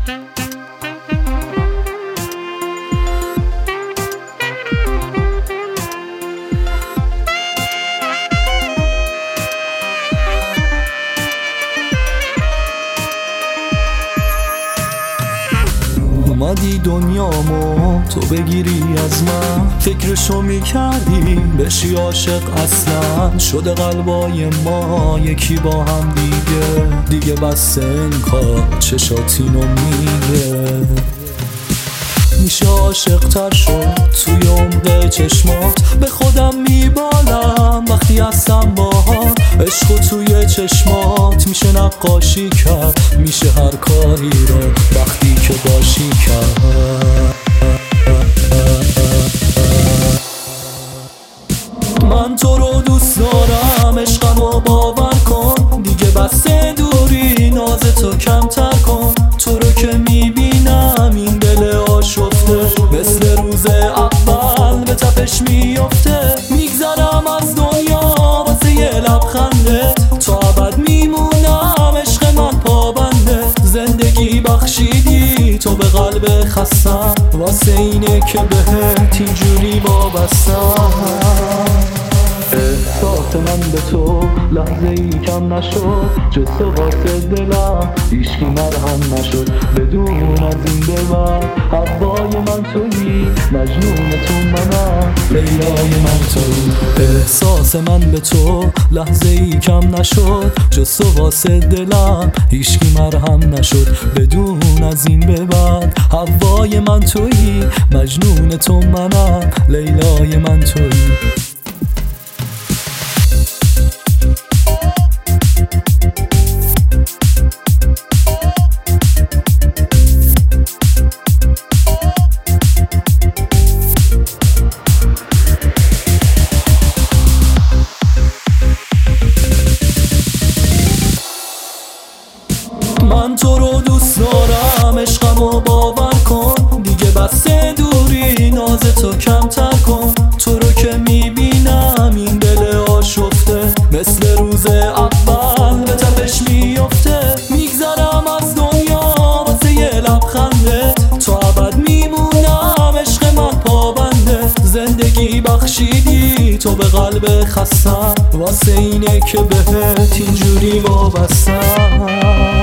اومدی دنیامو تو بگیری از من، فکرشو میکردی بشی عاشق، اصلا شده قلبای ما یکی با هم دیگه بس انکار چشاتینو میگه. میشه عاشق تر شد توی عمق چشمات، به خودم میبالم وقتی هستم باهات. عشق توی چشمات میشه نقاشی کرد، میشه هر کاری رو وقتی که باشی کرد. من تو رو دوست دارم، عشقمو باور کن، دیگه بس دوری ناز تو کمتر کن. تو رو که میبینم این دل آشفته، مثل روز اول به تپش میفته. میگذرم از دنیا واسه یه لبخندت، تا ابد میمونم عشق من پابنده. زندگی بخشیدی تو به قلب خستم، واسه اینه که بهت اینجوری وابستم. احساس من به تو لحظه ای کم نشد، جز تو واسه دلم هیچکی مرهم نشد. بدون از این به بعد هوای من تویی، مجنون تو منم، لیلای من تویی. احساس من به تو لحظه ای کم نشد، جز تو واسه دلم هیچکی مرهم نشد. بدون از این به بعد هوای من تویی، مجنون تو منم، لیلای من تویی. من تو رو دوست دارم، عشقمو باور کن، دیگه بس دوری ناز تو کمتر کن. تو رو که میبینم این دل آشفته، مثل روز اول به تپش میفته. میگذرم از دنیا واسه یه لبخندت، تا ابد میمونم عشق من پابنده. زندگی بخشیدی تو به قلب خستم، واسه اینه که بهت اینجوری وابستم.